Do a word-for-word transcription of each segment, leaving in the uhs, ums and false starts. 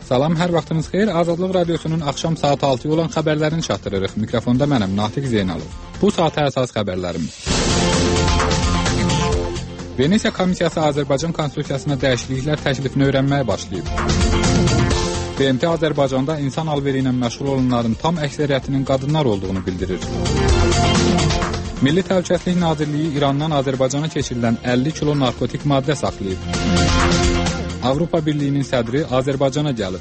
Salam, hər vaxtınız xeyir. Azadlıq Radiosunun axşam saat altıya olan xəbərlərini çatdırırıq. Mikrofonda mənəm, Natiq Zeynalov. Bu saata əsas xəbərlərimiz. Venesiya Komissiyası Azərbaycan Konstitusiyasına dəyişikliklər təklifini öyrənməyə başlayıb. B M T Azərbaycanda insan alveri ilə məşğul olanların tam əksəriyyətinin qadınlar olduğunu bildirir. Milli Təhlükəsizlik Nazirliyi İrandan Azərbaycana keçirilən əlli kilo narkotik maddə saxlayıb. Avropa Birliyinin sədri Azərbaycana gəlib.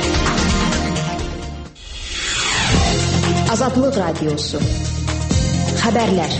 Azadlıq Radiosu. Xəbərlər.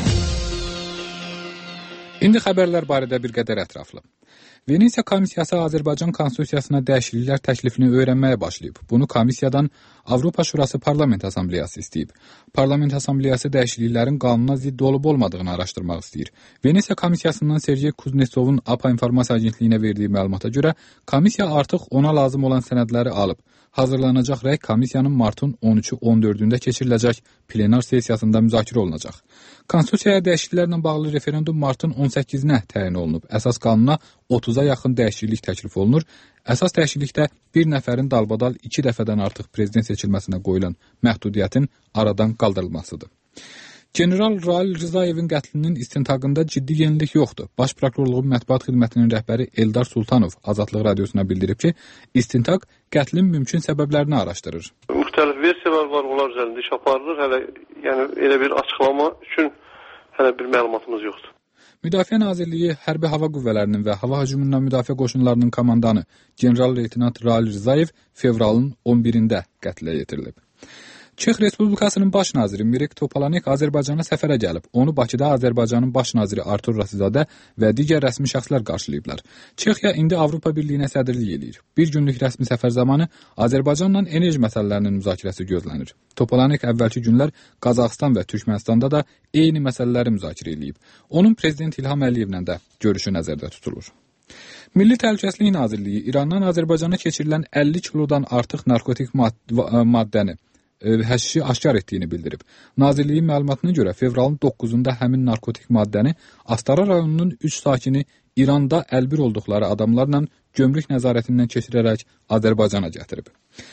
İndi xəbərlər barədə bir qədər ətraflı. Venesiya Komissiyası Azərbaycan Konstitusiyasına dəyişikliklər təklifini öyrənməyə başlayıb. Bunu komissiyadan Avropa Şurası Parlament Assambleyası istəyib. Parlament Assambleyası dəyişikliklərin qanuna zidd olub-olmadığını araşdırmaq istəyir. Venesiya Komissiyasından Sergey Kuznetsovun A P A İnformasiya Agentliyinə verdiyi məlumata görə komissiya artıq ona lazım olan sənədləri alıb. Hazırlanacaq rəy komissiyanın martın on üçü on dördündə keçiriləcək plenar sessiyasında müzakirə olunacaq. Konstitusiyaya dəyişikliklərlə bağlı referendum martın on səkkizinə təyin olunub. Əsas qanuna otuza yaxın dəyişiklik təklif olunur. Əsas dəyişiklikdə bir nəfərin dalbadal iki dəfədən artıq prezident seçilməsinə qoyulan məhdudiyyətin aradan qaldırılmasıdır. General Raul Rzayevin qətlinin istintaqında ciddi yenilik yoxdur. Baş Prokurorluğun Mətbuat Xidmətinin rəhbəri Eldar Sultanov Azadlıq Radiosuna bildirib ki, istintaq qətlin mümkün səbəblərini araşdırır. Müxtəlif versiyalar var, onlar üzərində iş aparılır. Hələ yəni elə bir açıqlama üçün hələ bir məlumatımız yoxdur. Müdafiə Nazirliyi Hərbi Hava Qüvvələrinin və Hava Hücumundan Müdafiə Qoşunlarının komandanı General-Leytenant Raul Rzayev fevralın on birində qətlə yetirilib. Çex Respublikasının baş naziri Mirek Topalanek Azərbaycana səfərə gəlib. Onu Bakıda Azərbaycanın baş naziri Artur Rasizadə və digər rəsmi şəxslər qarşılayıblar. Çexiya indi Avropa Birliyinə sədrlik edir. Bir günlük rəsmi səfər zamanı Azərbaycanla enerji məsələlərinin müzakirəsi gözlənir. Topalanek əvvəlki günlər Qazaxıstan və Türkmənistanda da eyni məsələləri müzakirə edib. Onun Prezident İlham Əliyevlə də görüşü nəzərdə tutulur. Milli Təhlükəsizlik Nazirliyi İrandan Azərbaycana keçirilən əlli kilodan artıq narkotik mad- maddəni həşişi aşkar etdiyini bildirib. Nazirliyin məlumatına görə fevralın doqquzunda həmin narkotik maddəni Astara rayonunun üç sakini İranda əlbir olduqları adamlarla gömrük nəzarətindən keçirərək Azərbaycana gətirib.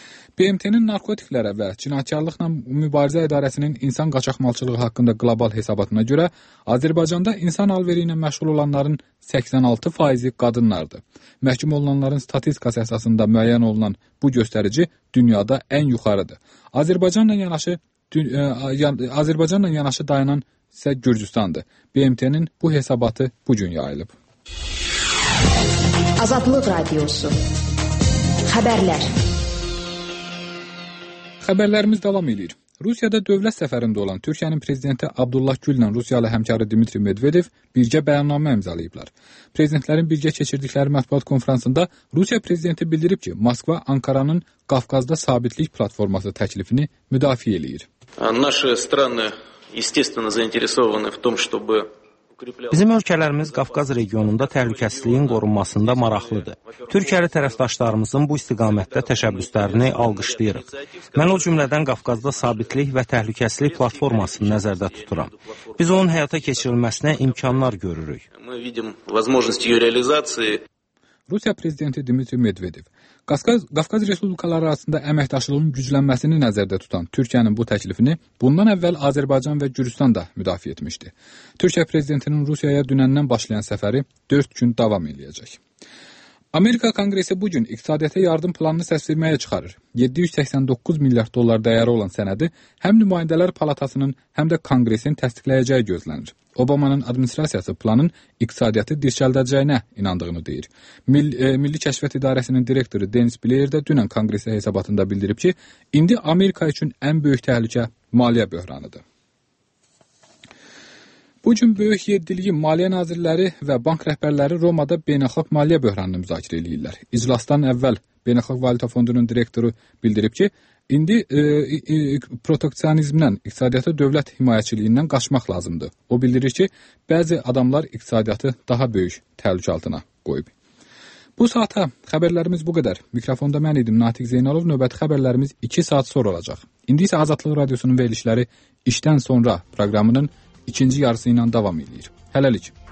B M T-nin narkotiklərə və cinayətkarlıqla mübarizə idarəsinin insan qaçaqmalçılığı haqqında qlobal hesabatına görə Azərbaycanda insan alveri ilə məşğul olanların səksən altı faizi qadınlardır. Məhkum olunanların statistikası əsasında müəyyən olunan bu göstərici dünyada ən yuxarıdır. Azərbaycanla yanaşı Azərbaycanla yanaşı dayanan isə Gürcüstandır. B M T-nin bu hesabatı bu gün yayılıb. Azadlıq Radiosu. Xəbərlər. Xəbərlərimiz davam edir. Rusiyada dövlət səfərində olan Türkiyənin prezidenti Abdullah Güllə Rusiyalı həmkarı Dmitri Medvedev birgə bəyannamə imzalayıblar. Prezidentlərin birgə keçirdikləri mətbuat konfransında Rusiya prezidenti bildirib ki, Moskva Ankaranın Qafqazda sabitlik platforması təklifini müdafiə eləyir. Наши страны, естественно, заинтересованы в том, чтобы Bizim ölkələrimiz Qafqaz regionunda təhlükəsizliyin qorunmasında maraqlıdır. Türkiyəli tərəfdaşlarımızın bu istiqamətdə təşəbbüslərini alqışlayırıq. Mən o cümlədən Qafqazda sabitlik və təhlükəsizlik platformasını nəzərdə tuturam. Biz onun həyata keçirilməsinə imkanlar görürük. Rusiya prezidenti Dmitri Medvedev Qafqaz, Qafqaz Respublikaları arasında əməkdaşlığın güclənməsini nəzərdə tutan Türkiyənin bu təklifini bundan əvvəl Azərbaycan və Gürcüstan da müdafiə etmişdi. Türkiyə prezidentinin Rusiyaya dünəndən başlayan səfəri dörd gün davam edəcək. Amerika Konqresi bu gün iqtisadiyyata yardım planını səsverməyə çıxarır. yeddi yüz səksən doqquz milyard dollar dəyəri olan sənədi həm nümayəndələr palatasının, həm də Konqresin təsdiqləyəcəyi gözlənir. Obamanın administrasiyası planın iqtisadiyyatı dirçəldəcəyinə inandığını deyir. Mill, e, Milli Kəşfiyyat İdarəsinin direktoru Dennis Blair də dünən Konqresə hesabatında bildirib ki, indi Amerika üçün ən böyük təhlükə maliyyə böhranıdır. Bu gün böyük yeddiliyi maliyyə nazirləri və bank rəhbərləri Romada beynəlxalq maliyyə böhranını müzakirə edirlər. İclasdan əvvəl Beynəlxalq Valyuta Fondunun direktoru bildirib ki, indi e, e, proteksionizmdən, iqtisadiyyatı dövlət himayəçiliyindən qaçmaq lazımdır. O bildirir ki, bəzi adamlar iqtisadiyyatı daha böyük təhlükə altına qoyub. Bu saata xəbərlərimiz bu qədər. Mikrofonda mən idim, Natiq Zeynalov. Növbəti xəbərlərimiz iki saat sonra olacaq. İndi isə Azadlıq Radiosunun verilişləri işdən sonra proqramının ikinci yarısı ilə davam edir. Hələlik.